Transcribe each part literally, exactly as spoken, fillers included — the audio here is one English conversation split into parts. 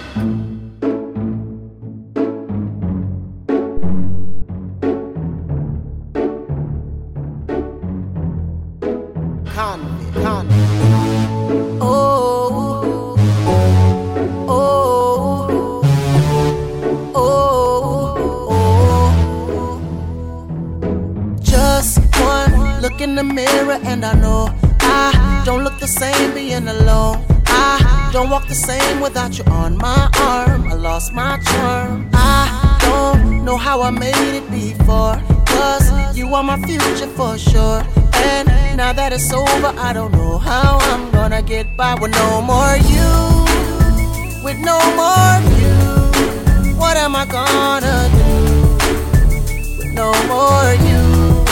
Convict, convict. Oh, oh, oh, oh. Just one look in the mirror and I know I don't look the same being alone. I don't walk the same without you on my arm. I lost my charm. I don't know how I made it before, 'cause you are my future for sure. And now that it's over, I don't know how I'm gonna get by with no more you. With no more you, what am I gonna do? With no more you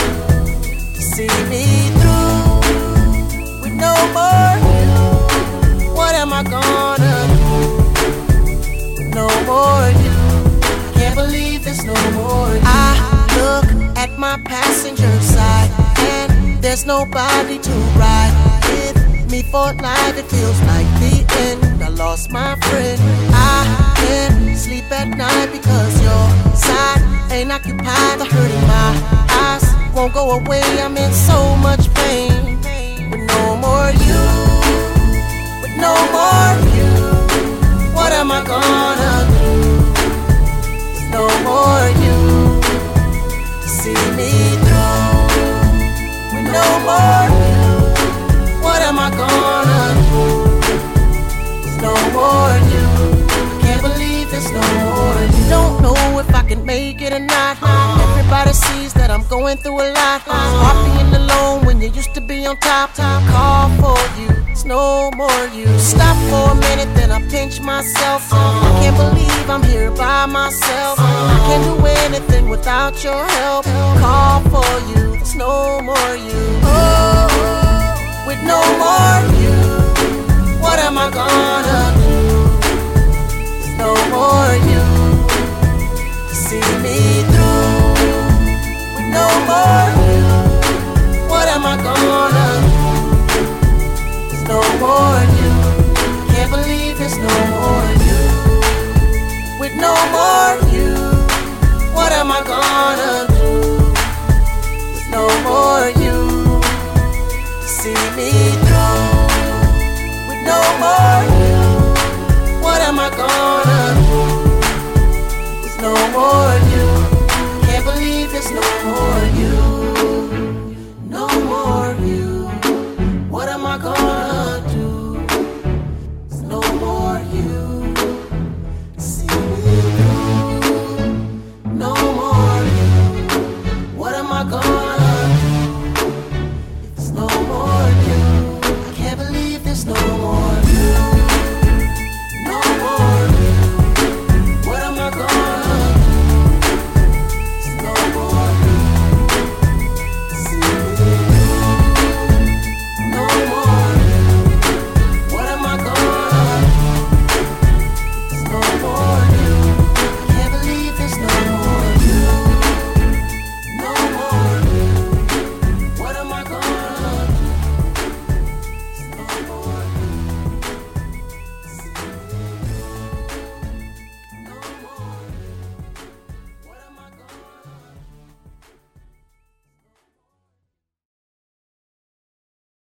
to see me through. With no more you, what am I gonna do? With no more you, can't believe there's no more you. I look at my passenger side and there's nobody to ride with me for life. It feels like the end. I lost my friend. I can't sleep at night because your side ain't occupied. The hurt in my eyes won't go away. I'm in so much pain. With no more you, with no more you, what am I gonna do? With no more you to see me through. No more you, what am I gonna do? There's no more you, can't believe there's no more you. Don't know if I can make it or not. Everybody sees that I'm going through a lot. Hard being alone when you used to be on top. Call for you, it's no more you. Stop for a minute, then I pinch myself. I can't believe I'm here by myself. I can't do anything without your help. Call for you, it's no more you. Oh, with no more you, what am I gonna do? There's no more you to see me through. With no more you, what am I gonna do? There's no more you, can't believe there's no more you. With no more you, what am I gonna do? With no more you see me through. With no more